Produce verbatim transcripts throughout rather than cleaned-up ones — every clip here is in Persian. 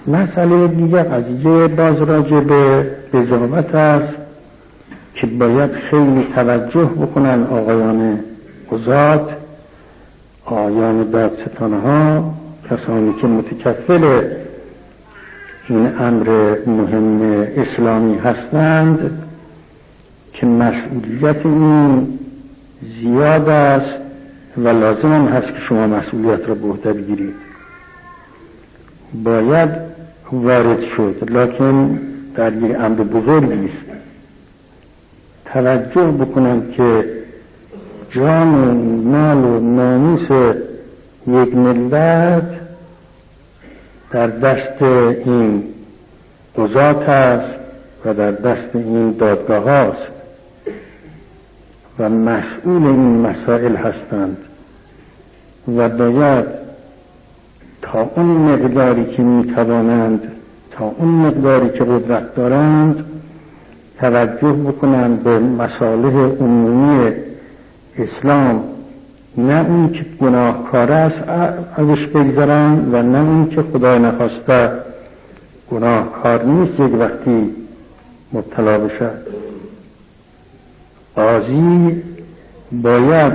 مسئله دیگه قضیه باز راجع به قضاوت است که باید خیلی توجه بکنن آقایان قضات، آقایان دادستانها، کسانی که متکفل این امر مهم اسلامی هستند که مسئولیت این زیاد است و لازم هم هست که شما مسئولیت را به عهده بگیرید. باید وارد شد، لکن در یک امر بزرگی است. توجه بکنند که جان و مال و ناموس یک ملت در دست این قضات است و در دست این دادگاه است و مسئول این مسائل هستند و باید تا اون مقداری که میتوانند، تا اون مقداری که قدرت دارند، توجه بکنند به مصالح عمومی اسلام، نه اون که گناهکار است ازش بگذارند و نه اون که خدای نخواسته گناهکار نیست یک وقتی مبتلا بشد. قاضی باید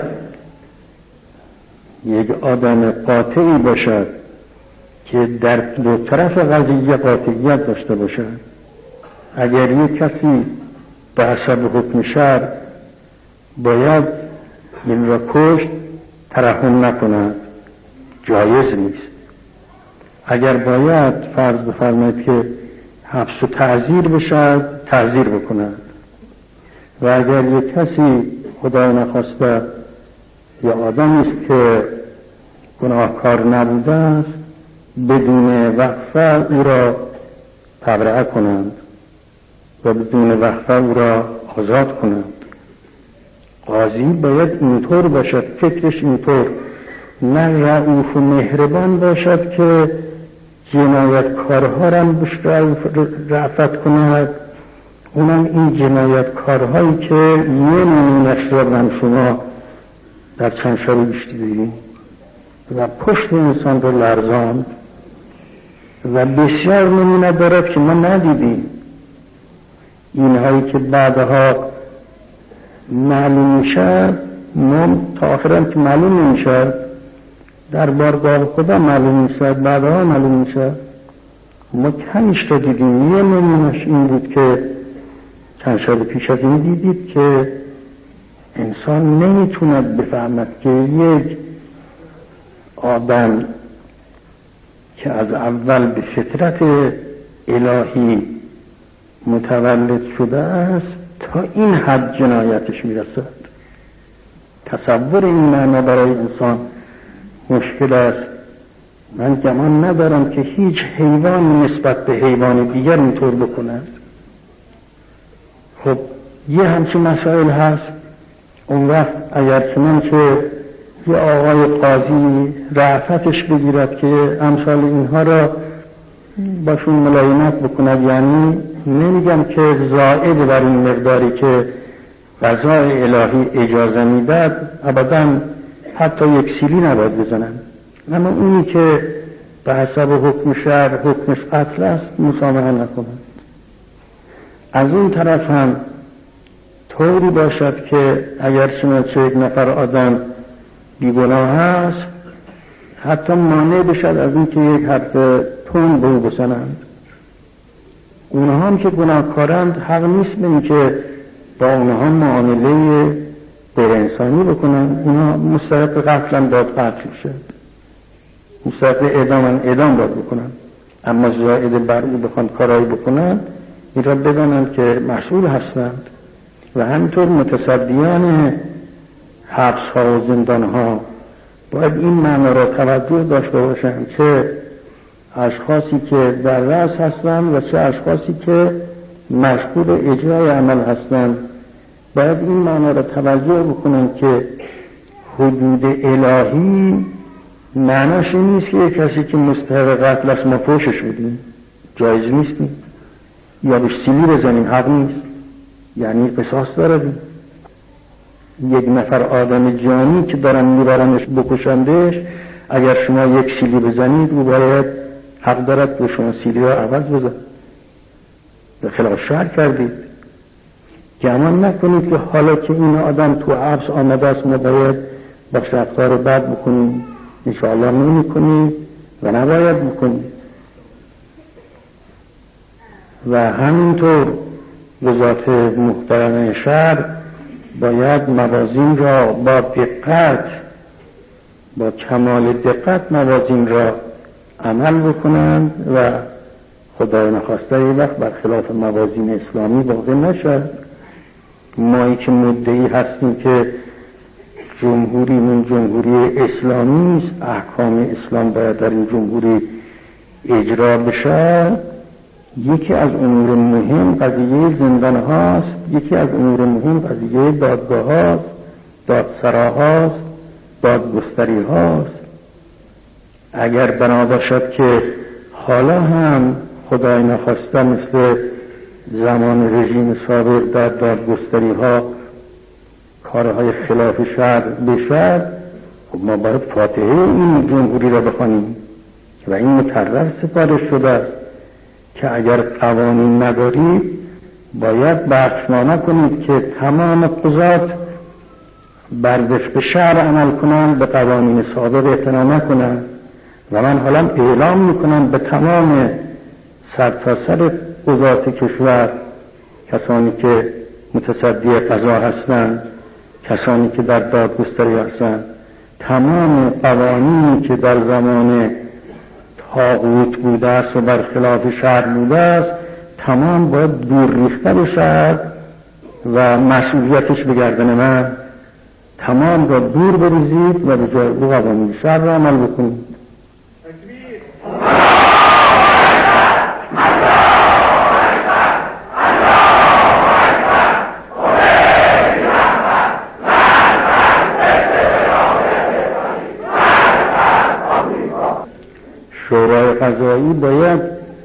یک آدم قاطعی باشد که در دو طرف قضیه قاطعیت داشته باشد. اگر یک کسی به حسب حکم شرع باید این را کشت، ترحم نکند، جایز نیست. اگر باید فرض بفرمایید که حبس و تعزیر بشد، تعزیر بکند. و اگر یک کسی خدای نخواسته یا آدمی است که گناهکار نبوده است، بدون وقفه او را تبرئه کنند و بدون وقفه او را آزاد کنند. قاضی باید اینطور باشد، فکرش اینطور، نه رعوف و مهربان باشد که جنایتکارها را بهش رأفت کند. اونم این جنایتکارهایی که یه نمونش را من شما در چند شب بیشتی و پشت انسان را لرزاند و بسیار نمونه دارد که ما ندیدیم. اینهایی که بعدها معلوم میشد، ما تا آخرم که معلوم نمیشد، در بارگاه خدا معلوم میشد، بعدها معلوم میشد. ما کمیش تا دیدیم. یه نمونش این بود که چند شب پیش از این دیدید که انسان نمیتوند بفهمد که یک آدم که از اول به فطرت الهی متولد شده است تا این حد جنایتش میرسد. تصور این معنا برای انسان مشکل است. من گمان ندارم که هیچ حیوان نسبت به حیوان دیگر اینطور بکند. خب یه همچین مسائل هست. اون وقت اگر چنانچه یه آقای قاضی رأفتش بگیرد که امثال اینها را باشون ملایمت بکند، یعنی نمیگم که زائد بر این مقداری که قضای الهی اجازه میداد، ابدا حتی یک سیلی نباید بزنن، اما اونی که به حسب حکم شرع حکمش قتل است مسامحه نکنند. از اون طرف هم طوری باشد که اگر چنانچه یک نفر آدم بیگناه هست، حتی مانع بشد از این که یک حرف تند به او بزنند. اونها هم که گناهکارند حق نیست به این که با اونها معامله غیر انسانی بکنند. اونها مستحق قتل هم باید قتل شد، مستحق اعدام هم اعدام باید بکنند. اما زائد بر او بخوان کارایی بکنند، این را بدانند که مسئول هستند. و همینطور متصدیان حبس ها و زندان ها باید این معنی را توجه داشته باشند، چه اشخاصی که در رأس هستند و چه اشخاصی که مشغول اجرای عمل هستند. باید این معنی را توجه بکنند که حدود الهی معناش این نیست که یک کسی که مستحق قتل است ما فوشش بدیم، جایز نیستیم، یا بهش سیلی بزنیم، حق نیست، یعنی قصاص دارد. یک نفر آدم جانی که دارن میبرنش بکشندش، اگر شما یک سیلی بزنید او باید حق دارد که شما سیلی را عوض بزن، به خلاف شهر کردید. گمان نکنید که حالا که این آدم تو حبس آمده است ما باید با رفتار بد بکنیم. انشاءالله نمی کنید و نباید بکنید. و همینطور وزارت محترم شهر باید موازین را با دقت، با کمال دقت موازین را عمل بکنند و خدای نخواسته ای وقت برخلاف موازین اسلامی واقع نشد. مایی که مدعی هستیم که جمهوری من جمهوری اسلامی است، احکام اسلام باید در این جمهوری اجرا بشه، یکی از امور مهم قضیه زندان هاست، یکی از امور مهم قضیه دادگاه هاست، دادسرا هاست، دادگستری هاست. اگر بنا باشد که حالا هم خدای نخواسته مثل زمان رژیم سابق در دادگستری ها کارهای خلاف شرع بشد، خب ما باید فاتحه این جمهوری را بخوانیم و این مکرر سفارش شده است که اگر قوانین ندارید باید بخشنامه کنید که تمام قضات بر وفق شرع عمل کنند، به قوانین سابق اعتنا نکنند. و من حالا اعلام میکنم به تمام سرتاسر قضات کشور، کسانی که متصدی قضا هستند، کسانی که در دادگستری هستند، تمام قوانینی که در زمان طاغوت بوده است و بر خلاف شرع بوده است تمام باید دور ریخته بشد و مسئولیتش به گردن من. تمام را دور بریزید و به جای قوانین شرع را عمل بکنید. شورای قضایی باید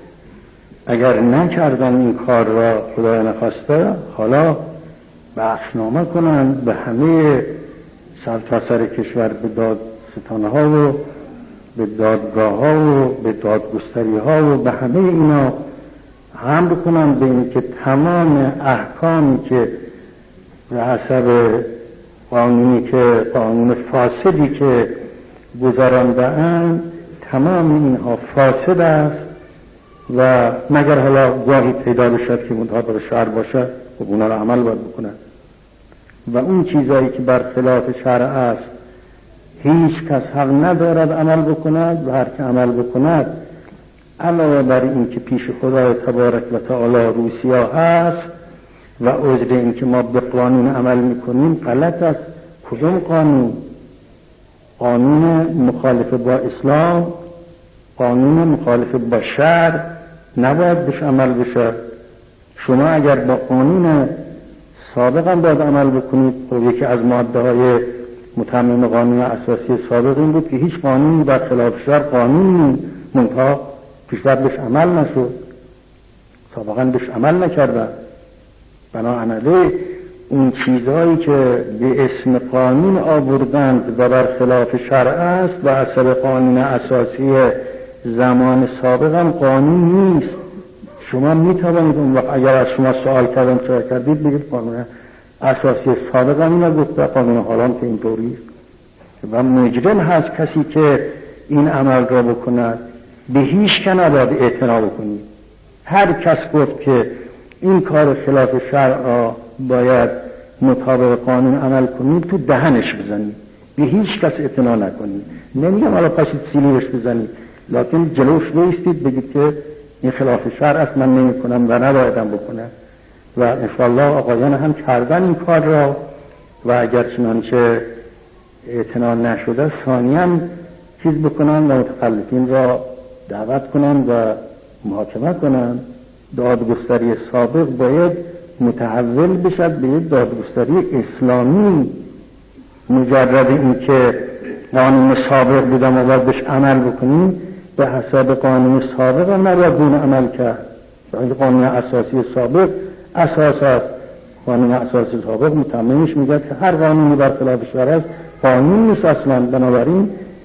اگر نکردن این کار را خدای نخواسته حالا بخشنامه کنند به همه سرتاسر کشور، به دادستانه ها و به دادگاه ها و به دادگستری ها و به همه اینا امر کنند به این که تمام احکامی که به حسب قانونی که قانون فاسدی که گذرانده اند تمام اینها فاسد است و مگر حالا گاهی پیدا بشد که مطابق شرع باشد و اونا را عمل باید بکنند. و اون چیزایی که بر خلاف شرع است هیچ کس حق ندارد عمل بکند و هر که عمل بکند علاوه بر این که پیش خدای تبارک و تعالی روسیا هست و عذر این که ما به قانون عمل میکنیم غلط است. کدوم قانون؟ قانون مخالف با اسلام، قانون مخالف با شرع نباید بهش عمل بشه. شما اگر با قانون سابق هم باید عمل بکنید. خب یکی از ماده های متمم قانون اساسی سابق این بود که هیچ قانونی بر خلاف شرع قانونی منتها پیشتر بهش عمل نشد، سابقا بهش عمل نکردن. بنابراین اون چیزهایی که به اسم قانون آوردند و بر خلاف شرع است و اصل قانون اساسی زمان سابق هم قانون نیست. شما میتوانید اون وقت اگر از شما سوال کردن چرا کردید بگید قانون اساسی سابق هم اینا گفته، قانون حالا که اینطوری و مجرم هست کسی که این عمل را بکند. به هیچ که نباید اعتنا بکنید. هر کس گفت که این کار خلاف شرع را باید مطابق قانون عمل کنید تو دهنش بزنید، به هیچ کس اعتنا نکنید. نمیگم حالا پاشید سیلیش بزنید، لکن جلوش بایستید بگید که این خلاف شرع است، من نمی کنم و نبایدم بکنم. و انشاءالله آقایان هم کردن این کار را و اگر چنانچه اعتنا نشده ثانیاً چیز بکنن و متخلفین را دعوت کنن و محاکمه کنن. دادگستری سابق باید متحول بشد به یک دادگستری اسلامی. مجرد این که قانون سابق بودم و باید بهش عمل بکنیم، به حساب قانون سابق هم نباید دون عمل کرد. قانون اساسی سابق اساس است. قانون اساسی سابق متممش میگه که هر قانونی بر خلاف شرع است قانون نیست اصلا. بنابراین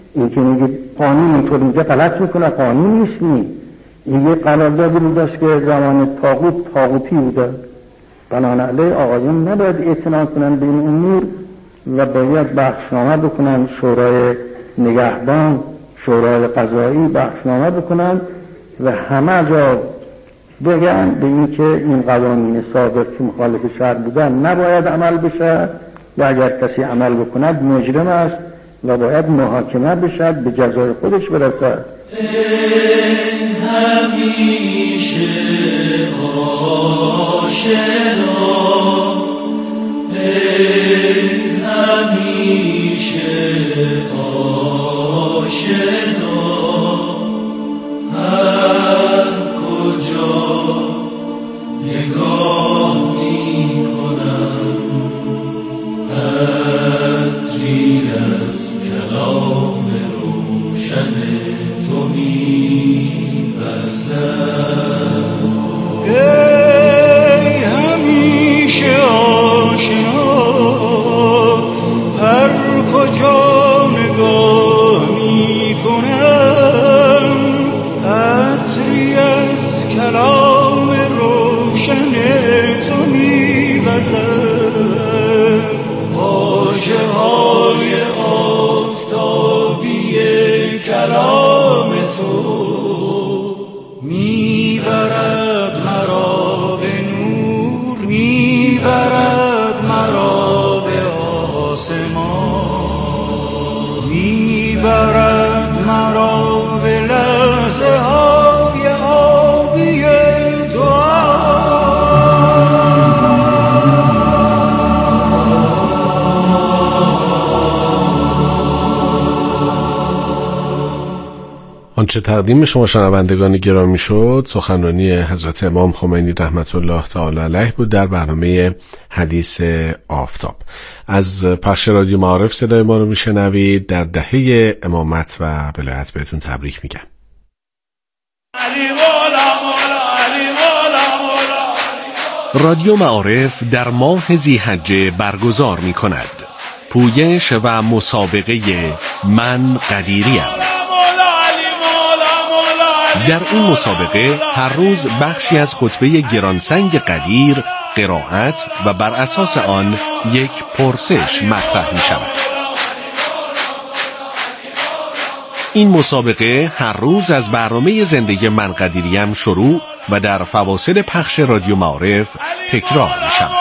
این که میگه قانون اینطور میگه غلط میکنه، قانون نیست. نی این یه قراردادی بودست که زمان طاغوت طاغوتی بوده، بنابراین آقایون نباید اعتنا کنن به این امور و باید بخشنامه بکنن، شورای نگهبان، شورای قضایی بخشنامه بکنن و همه جا بگن به این که این قوانین سابق که مخالف شرع بودن نباید عمل بشه و اگر کسی عمل بکند مجرم است و باید محاکمه بشد، به جزای خودش برسد. این همیشه آشنا، این همیشه آشنا، هر کجا نگاه می کنم عطری از کلام روشن تو می وزد. ای همیشه آشنا، هر کجا نگاه می کنم عطری از کلام روشن تو می وزد. واژه های آفتابی کلام تو میبرد مرا به نور، میبرد مرا به آسمان، میبرد مرا به لحظه های آبی دعا. آنچه تقدیم شما شنوندگان گرامی شد سخنرانی حضرت امام خمینی رحمت الله تعالی علیه بود در برنامه حدیث آفتاب. از پخش رادیو معارف صدای ما رو میشنوید. در دهه امامت و ولایت بهتون تبریک میگم. رادیو معارف در ماه ذی‌حجه برگزار می کند پویش و مسابقه من قدیریم. در این مسابقه هر روز بخشی از خطبه گرانسنگ قدیر قرائت و بر اساس آن یک پرسش مطرح می شود. این مسابقه هر روز از برنامه زنده من قدیریم شروع و در فواصل پخش رادیو معارف تکرار می شود.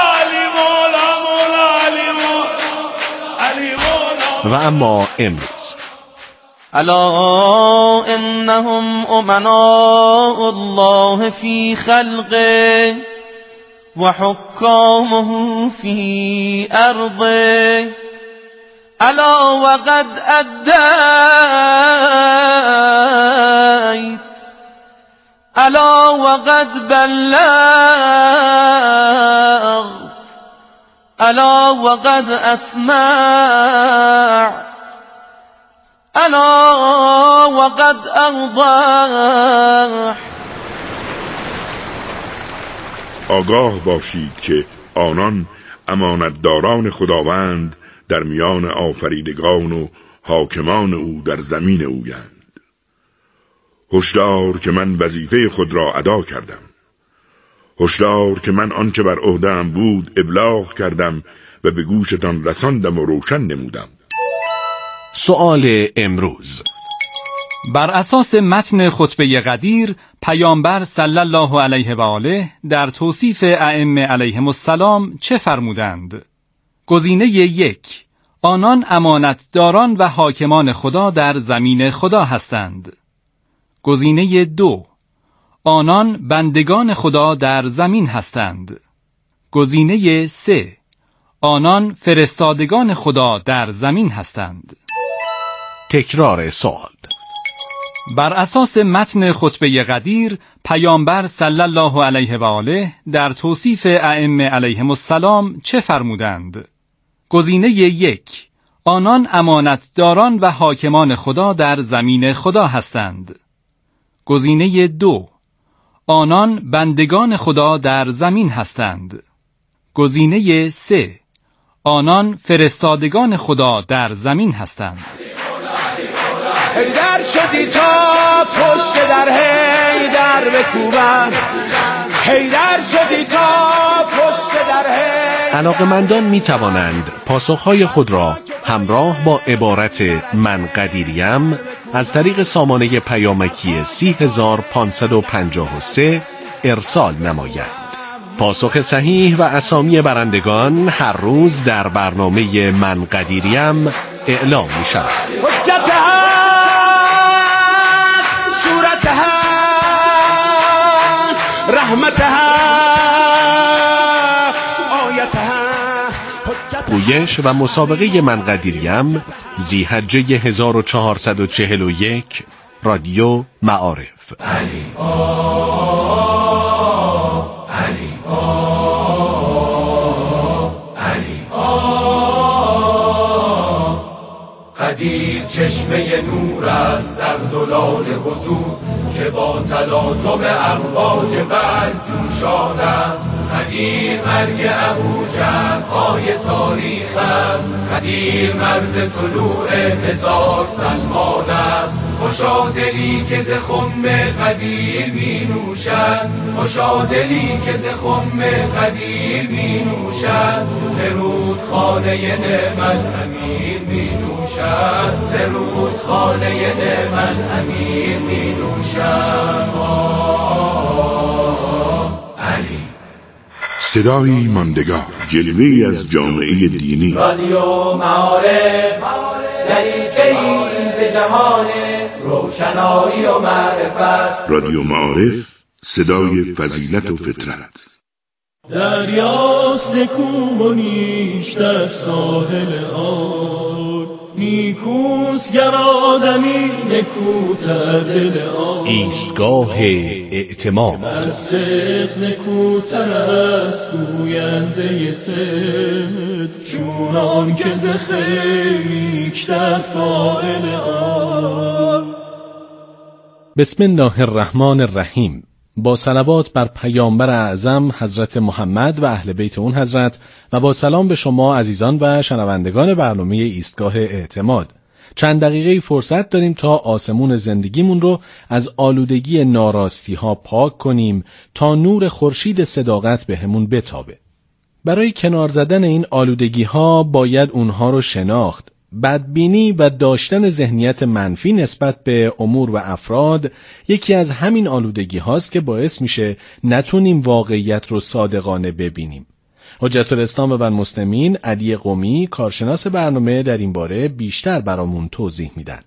و اما امروز الا انهم امناء الله فی خلقه و حکامه فی ارضه الا وقد ادیت الا وقد بلغت الا وقد اسمعت الا وقد اوضح. آگاه باشید که آنان امانتداران خداوند در میان آفریدگان و حاکمان او در زمین اویند. هشدار که من وظیفه خود را ادا کردم، هشدار که من آنچه بر عهده‌ام بود ابلاغ کردم و به گوشتان رساندم و روشن نمودم. سؤال امروز: بر اساس متن خطبه قدیر پیامبر صلی الله علیه و آله در توصیف ائمه علیهم السلام چه فرمودند؟ گزینه یک: آنان امانتداران و حاکمان خدا در زمین خدا هستند. گزینه دو: آنان بندگان خدا در زمین هستند. گزینه سه: آنان فرستادگان خدا در زمین هستند. تکرار سوال: بر اساس متن خطبه قدیر پیامبر صلی الله علیه و آله در توصیف ائمه علیهم السلام چه فرمودند؟ گزینه یک: آنان امانتداران و حاکمان خدا در زمین خدا هستند. گزینه دو: آنان بندگان خدا در زمین هستند. گزینه سه: آنان فرستادگان خدا در زمین هستند. حیدر شدی تا پشت در حیدر بکوبم، حیدر شدی تا پشت در حیدر. علاقه‌مندان می توانند پاسخهای خود را همراه با عبارت من قدیریم از طریق سامانه پیامکی سی هزار و پانصد و پنجاه و سه ارسال نمایند. پاسخ صحیح و اسامی برندگان هر روز در برنامه من قدیریم اعلام می شود. حجتها صورتها رحمتها آیتها. گویش و مسابقه من قدیریم ذی‌حجه هزار و چهارصد و چهل و یک، رادیو معارف. علی قدیر چشمه نور است در زلال حضور که با تلاطم امواج وحی جوشان است. قدیر مرگ ابوجهل پای تاریخ است، قدیر مرز طلوع هزار سلمان است. خوشا دلی که ز خم قدیر می نوشد، خوشا دلی که ز خم قدیر می نوشد. زرود خانه نعم الامیر می نوشد، زرود خانه نعم الامیر می نوشد. علی صدایی ماندگار، جلوه‌ای از جامعه دینی. رادیو معارف دریچه‌ای به جهان روشنایی و معرفت. رادیو معارف، صدای فضیلت و فطرت. دریاست نکو و نیش در ساحل آن، نیکوست گر آدمی نکوتر دل آن. ایستگاه اعتماد از صدق نکوتر است گوینده صدق، چونان که ز خیر نیکتر فاعل آن. بسم الله الرحمن الرحیم. با صلوات بر پیامبر اعظم حضرت محمد و اهل بیت اون حضرت و با سلام به شما عزیزان و شنوندگان برنامه ایستگاه اعتماد. چند دقیقه فرصت داریم تا آسمون زندگیمون رو از آلودگی ناراستی ها پاک کنیم تا نور خورشید صداقت بهمون بتابه. برای کنار زدن این آلودگی ها باید اونها رو شناخت. بدبینی و داشتن ذهنیت منفی نسبت به امور و افراد یکی از همین آلودگی هاست که باعث میشه نتونیم واقعیت رو صادقانه ببینیم. حجت الاسلام و المسلمین علی قمی کارشناس برنامه در این باره بیشتر برامون توضیح میدن.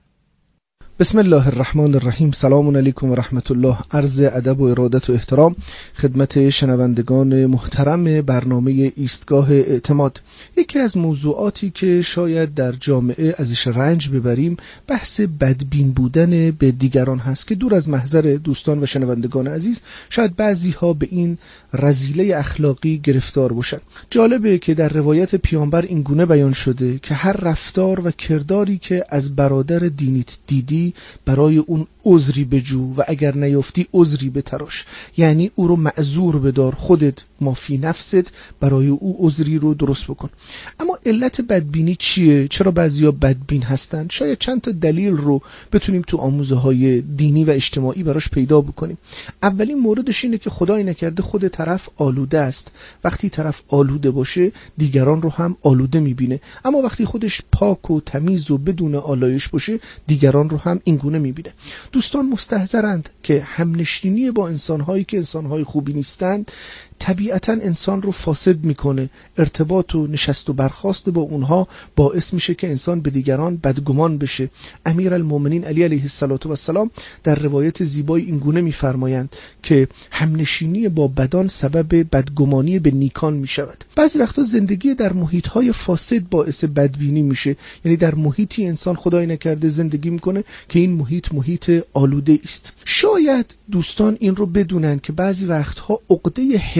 بسم الله الرحمن الرحیم. سلام علیکم و رحمت الله. عرض ادب و ارادت و احترام خدمت شنوندگان محترم برنامه ایستگاه اعتماد. یکی از موضوعاتی که شاید در جامعه ازش رنج ببریم بحث بدبین بودن به دیگران هست که دور از محضر دوستان و شنوندگان عزیز شاید بعضی ها به این رذیله اخلاقی گرفتار باشن. جالبه که در روایت پیامبر این گونه بیان شده که هر رفتار و کرداری که از برادر دینیت دیدی برای اون عذری بجو و اگر نیافتی عذری بتراش، یعنی او رو معذور بدار، خودت مافی نفست برای او عذری رو درست بکن. اما علت بدبینی چیه؟ چرا بعضیا بدبین هستن؟ شاید چند تا دلیل رو بتونیم تو آموزه های دینی و اجتماعی براش پیدا بکنیم. اولین موردش اینه که خدای نکرده خود طرف آلوده است. وقتی طرف آلوده باشه دیگران رو هم آلوده میبینه، اما وقتی خودش پاک و تمیز و بدون آلایش باشه دیگران رو هم این گونه میبینه. دوستان مستحضرند که همنشینی با انسانهایی که انسانهای خوبی نیستند طبیعتا انسان رو فاسد میکنه. ارتباط و نشست و برخاست با اونها باعث میشه که انسان به دیگران بدگمان بشه. امیرالمومنین علی علیه السلام در روایت زیبایی این گونه میفرمایند که همنشینی با بدان سبب بدگمانی به نیکان میشود. بعضی وقتا زندگی در محیطهای فاسد باعث بدبینی میشه، یعنی در محیطی انسان خدای نکرده زندگی میکنه که این محیط محیط آلوده است. شاید دوستان این رو بدونن که بعضی وقتها عقده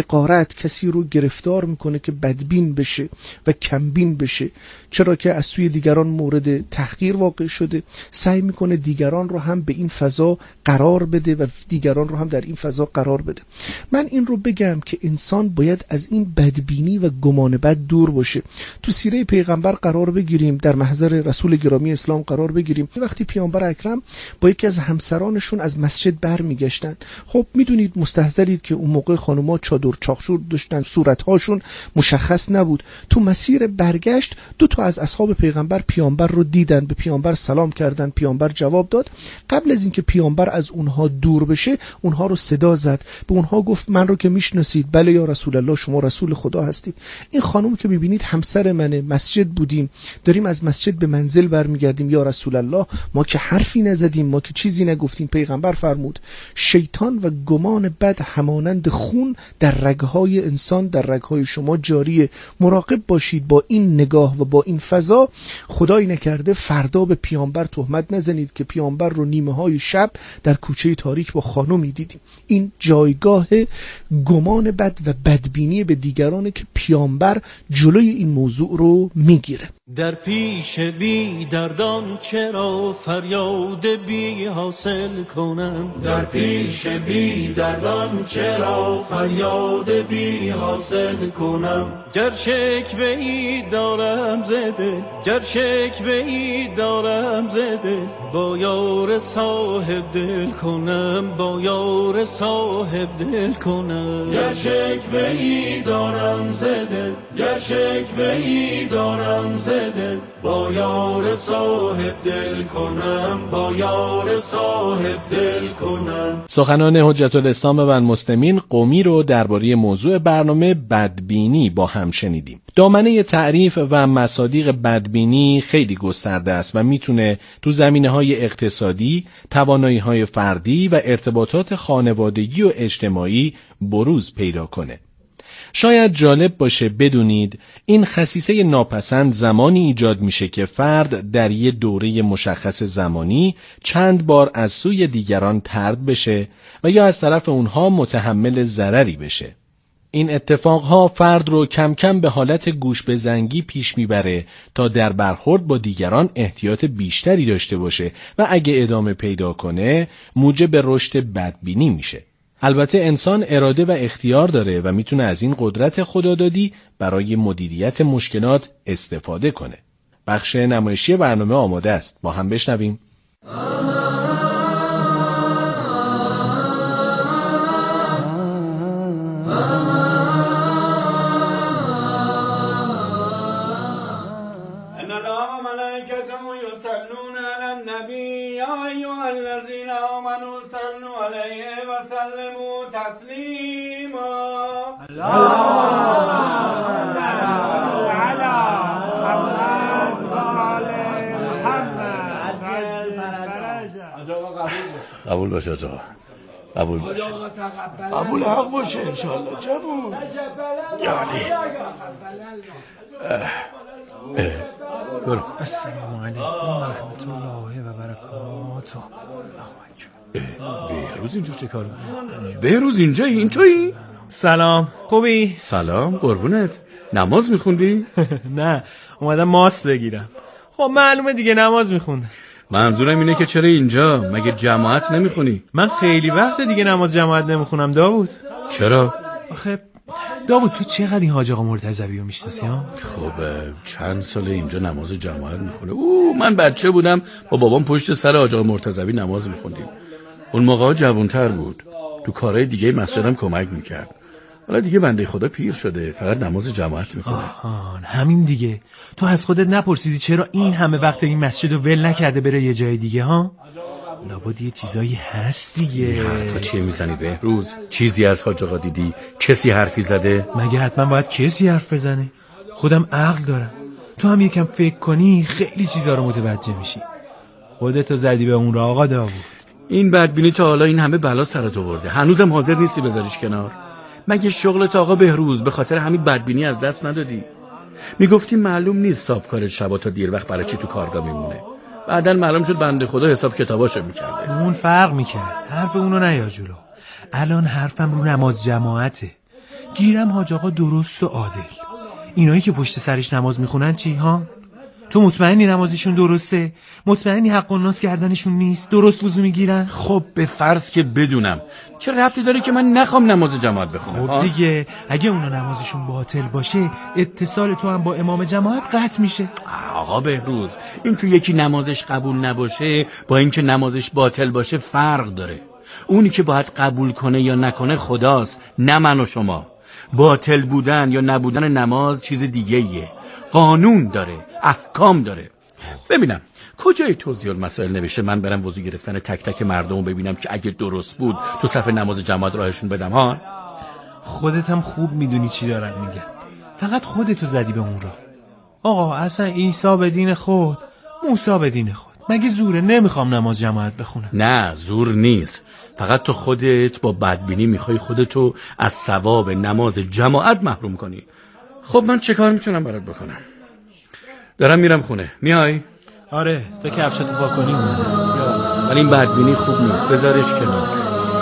حقارت کسی رو گرفتار میکنه که بدبین بشه و کمبین بشه، چرا که از سوی دیگران مورد تحقیر واقع شده، سعی میکنه دیگران رو هم به این فضا قرار بده و دیگران رو هم در این فضا قرار بده. من این رو بگم که انسان باید از این بدبینی و گمان بد دور باشه. تو سیره پیغمبر قرار بگیریم، در محضر رسول گرامی اسلام قرار بگیریم. وقتی پیامبر اکرم با یکی از همسرانشون از مسجد برمیگشتن، خب میدونید مستحضرید که اون موقع خانوما چادر چاخشور داشتن، صورتهاشون مشخص نبود. تو مسیر برگشت دو تا از اصحاب پیغمبر پیامبر رو دیدن، به پیامبر سلام کردن، پیامبر جواب داد. قبل از اینکه پیامبر از اونها دور بشه اونها رو صدا زد، به اونها گفت من رو که میشناسید؟ بله یا رسول الله، شما رسول خدا هستید. این خانم که میبینید همسر منه، مسجد بودیم، داریم از مسجد به منزل برمیگردیم، یا رسول الله ما که حرفی نزدیم، ما که چیزی نگفتیم. پیغمبر فرمود شیطان و گمان بد همانند خون در رگهای انسان، در رگهای شما جاریه. مراقب باشید با این نگاه و با این فضا. خدایی نکرده فردا به پیامبر تهمت نزنید که پیامبر رو نیمه های شب در کوچه تاریک با خانومی دیدیم. این جایگاه گمان بد و بدبینی به دیگرانه که پیامبر جلوی این موضوع رو میگیره. در پیش بی دردان چرا فریاد بی حاصل کنم؟ در پیش بی دردان چرا فریاد بی حاصل کنم؟ گر شکوه ای دارم زده، گر شکوه ای دارم زده، با یار صاحب دل کنم، با یار صاحب دل کنم. گر شکوه ای دارم زده، گر شکوه ای دارم زده، با یار صاحب دل کنم، با یار صاحب دل کنم. سخنان حجت الاسلام و المسلمین قمی رو درباره موضوع برنامه بدبینی با هم شنیدیم. دامنه تعریف و مصادیق بدبینی خیلی گسترده است و میتونه تو زمینه‌های اقتصادی، توانایی‌های فردی و ارتباطات خانوادگی و اجتماعی بروز پیدا کنه. شاید جالب باشه بدونید این خصیصه ناپسند زمانی ایجاد میشه که فرد در یه دوره مشخص زمانی چند بار از سوی دیگران طرد بشه و یا از طرف اونها متحمل ضرری بشه. این اتفاقها فرد رو کم کم به حالت گوش به زنگی پیش میبره تا در برخورد با دیگران احتیاط بیشتری داشته باشه و اگه ادامه پیدا کنه موجب رشد بدبینی میشه. البته انسان اراده و اختیار داره و میتونه از این قدرت خدادادی برای مدیریت مشکلات استفاده کنه. بخش نمایشی برنامه آماده است، با هم بشنویم. قبول باشه آقا، قبول باشه، قبول حق باشه انشالله جوون. یعنی برو. السلام علیکم و رحمت الله و برکاته. بهروز اینجا چه کار می‌کنی؟ بهروز اینجا این تویی؟ سلام، خوبی؟ سلام، قربونت. نماز میخوندی؟ نه، اومدم ماست بگیرم. خب معلومه دیگه نماز میخوندم. منظورم اینه که چرا اینجا؟ مگه جماعت نمیخونی؟ من خیلی وقت دیگه نماز جماعت نمیخونم داوود. چرا؟ آخه داوود تو چقدر این حاج آقا مرتضوی رو میشناسی ها؟ خب چند سال اینجا نماز جماعت میخونه. اوه من بچه بودم با بابام پشت سر حاج آقا مرتضوی نماز میخوندیم. اون موقع جوانتر بود، تو کارهای دیگه مسجدم کمک میکرد. حالا دیگه بنده خدا پیر شده، فقط نماز جماعت میکنه. آهان همین دیگه. تو از خودت نپرسیدی چرا این همه وقت این مسجد رو ول نکرده بره یه جای دیگه ها؟ لابد یه چیزایی هست دیگه. این حرفا چیه میزنی بهروز؟ چیزی از حاج آقا دیدی؟ کسی حرفی زده؟ مگه حتما باید کسی حرف بزنه؟ خودم عقل دارم، تو هم یکم فکر کنی خیلی چیزا رو متوجه میشی. خودتو زدی به اون راه آقا داوود. این بدبینی تا حالا این همه بلا سرت آورده، هنوزم حاضر نیستی بذاریش کنار؟ مگه شغلت آقا بهروز به خاطر همین بدبینی از دست ندادی؟ میگفتی معلوم نیست صاحبکار شبا تا دیر وقت برای چی تو کارگاه میمونه. بعدن معلوم شد بنده خدا حساب کتاباشو میکرده. اون فرق میکرد، حرف اونو نیار جلو. الان حرفم رو نماز جماعته. گیرم حاج آقا درست و عادل. اینایی که پشت سرش نماز میخونن چی ها؟ تو مطمئنی نمازشون درسته؟ مطمئنی حق الناس کردنشون نیست؟ درست وضو میگیرن؟ خب به فرض که بدونم، چه ربطی داره که من نخوام نماز جماعت بخونم؟ خب دیگه اگه اونا نمازشون باطل باشه، اتصال تو هم با امام جماعت قطع میشه. آقا بهروز، این تو یکی نمازش قبول نباشه با اینکه نمازش باطل باشه فرق داره. اونی که باید قبول کنه یا نکنه خداست، نه من و شما. باطل بودن یا نبودن نماز چیز دیگه ایه. قانون داره، احکام داره. ببینم کجای توضیح المسائل نوشته من برم وضو گرفتن تک تک مردم رو ببینم که اگه درست بود تو صف نماز جماعت راهشون بدم ها؟ خودت هم خوب میدونی چی دارن میگن، فقط خودتو زدی به اون راه. آقا اصلا عیسی به دین خود، موسی به دین خود. مگه زوره نمیخوام نماز جماعت بخونم؟ نه زور نیست، فقط تو خودت با بدبینی میخوای خودتو از ثواب نماز جماعت محروم کنی. خب من چه کار میتونم برات بکنم؟ دارم میرم خونه، میای؟ آره تو کفشتو پاک کنی اومدم. ولی این بدبینی خوب نیست، بذارش کنار.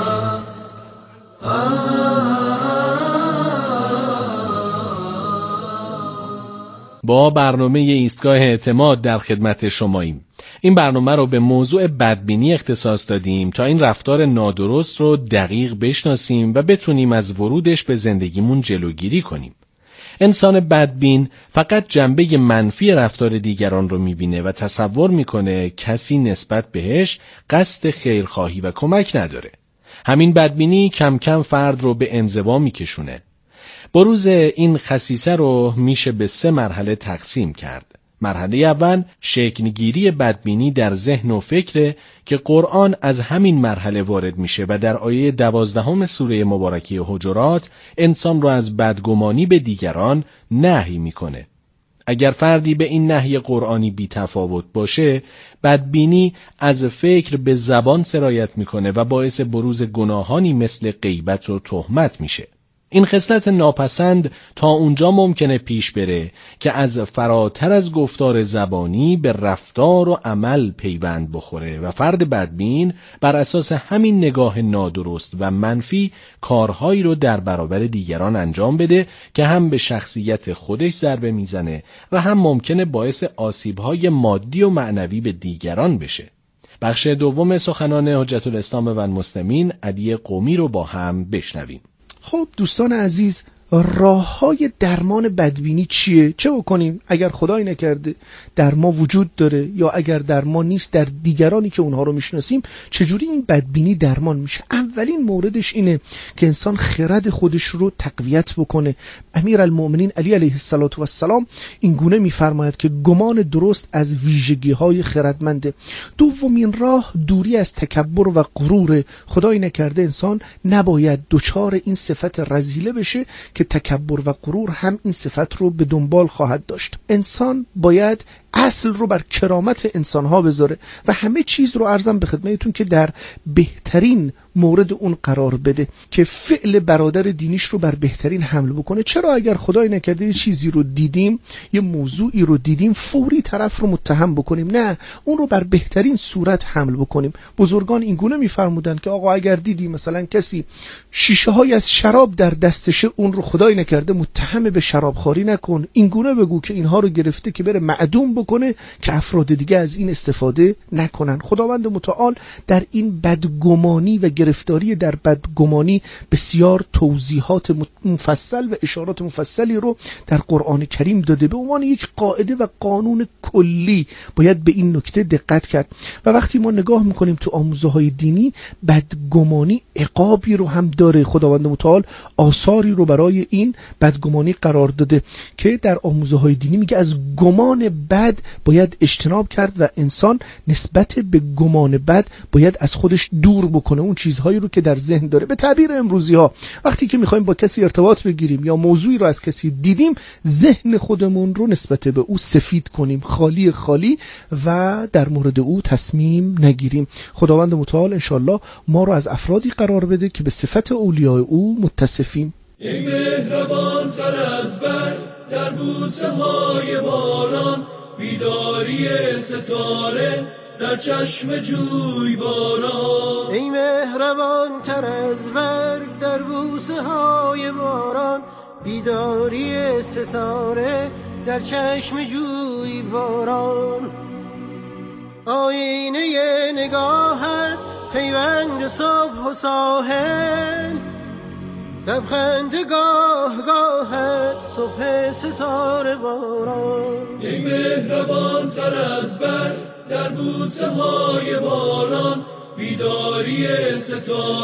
با برنامه ایستگاه اعتماد در خدمت شماییم. این برنامه رو به موضوع بدبینی اختصاص دادیم تا این رفتار نادرست رو دقیق بشناسیم و بتونیم از ورودش به زندگیمون جلوگیری کنیم. انسان بدبین فقط جنبه منفی رفتار دیگران رو میبینه و تصور میکنه کسی نسبت بهش قصد خیرخواهی و کمک نداره. همین بدبینی کم کم فرد رو به انزوا میکشونه. بروز این خصیصه رو میشه به سه مرحله تقسیم کرد. مرحله اول شکلگیری بدبینی در ذهن و فکره که قرآن از همین مرحله وارد میشه و در آیه دوازدهم سوره مبارکه حجرات انسان رو از بدگمانی به دیگران نهی میکنه. اگر فردی به این نهی قرآنی بی تفاوت باشه، بدبینی از فکر به زبان سرایت میکنه و باعث بروز گناهانی مثل غیبت و تهمت میشه. این خصلت ناپسند تا اونجا ممکنه پیش بره که از فراتر از گفتار زبانی به رفتار و عمل پیوند بخوره و فرد بدبین بر اساس همین نگاه نادرست و منفی کارهایی رو در برابر دیگران انجام بده که هم به شخصیت خودش ضربه میزنه و هم ممکنه باعث آسیب‌های مادی و معنوی به دیگران بشه. بخش دوم سخنان حجت الاسلام و المسلمین علی قمی رو با هم بشنویم. خب دوستان عزیز، راه های درمان بدبینی چیه؟ چه بکنیم اگر خدای نکرده در ما وجود داره یا اگر در ما نیست، در دیگرانی که اونها رو میشناسیم چجوری این بدبینی درمان میشه؟ اولین موردش اینه که انسان خرد خودش رو تقویت بکنه. امیرالمؤمنین علی علیه السلام این گونه میفرماید که گمان درست از ویژگی های خردمنده. دومین راه دوری از تکبر و غرور. خدای نکرده انسان نباید دچار این صفت رذیله بشه که تکبر و غرور هم این صفت رو به دنبال خواهد داشت. انسان باید اصل رو بر کرامت انسانها بذاره و همه چیز رو عرضم به خدمتتون که در بهترین مورد اون قرار بده، که فعل برادر دینیش رو بر بهترین حمل بکنه. چرا اگر خدای نکرده یه چیزی رو دیدیم، یه موضوعی رو دیدیم، فوری طرف رو متهم بکنیم؟ نه، اون رو بر بهترین صورت حمل بکنیم. بزرگان این گونه میفرمودن که آقا اگر دیدی مثلا کسی شیشه های از شراب در دستشه، اون رو خدای نکرده متهم به شرابخواری نکن، این گونه بگو که اینها رو گرفته که بره معدوم بکنه که افراد دیگه از این استفاده نکنن. خداوند متعال در این بدگمانی و گرفتاری در بدگمانی بسیار توضیحات مفصل و اشارات مفصلی رو در قرآن کریم داده. به عنوان یک قاعده و قانون کلی باید به این نکته دقت کرد و وقتی ما نگاه میکنیم تو آموزه های دینی، بدگمانی عقابی رو هم داره. خداوند متعال آثاری رو برای این بدگمانی قرار داده که در آموزه های دینی میگه از گمان بد باید اجتناب کرد و انسان نسبت به گمان بد باید از خودش دور بکنه اون چیزهایی رو که در ذهن داره. به تعبیر امروزی ها وقتی که میخوایم با کسی ارتباط بگیریم یا موضوعی رو از کسی دیدیم، ذهن خودمون رو نسبت به او سفید کنیم، خالی خالی، و در مورد او تصمیم نگیریم. خداوند متعال انشالله ما رو از افرادی قرار بده که به صفت اولیاء او متصفیم. ای مهربان تر از برگ در بوسه های باران، بیداری ستاره در چشم جوی باران. ای مهربان تر از برگ در بوسه بوسه های باران، بیداری ستاره در چشم جوی باران. آینه نگاهت پیوند صبح و ساحل، لبخند گاه گاهت صبح ستاره باران. ای مهربان تر از بر در بوسه های باران، بیداری ستاره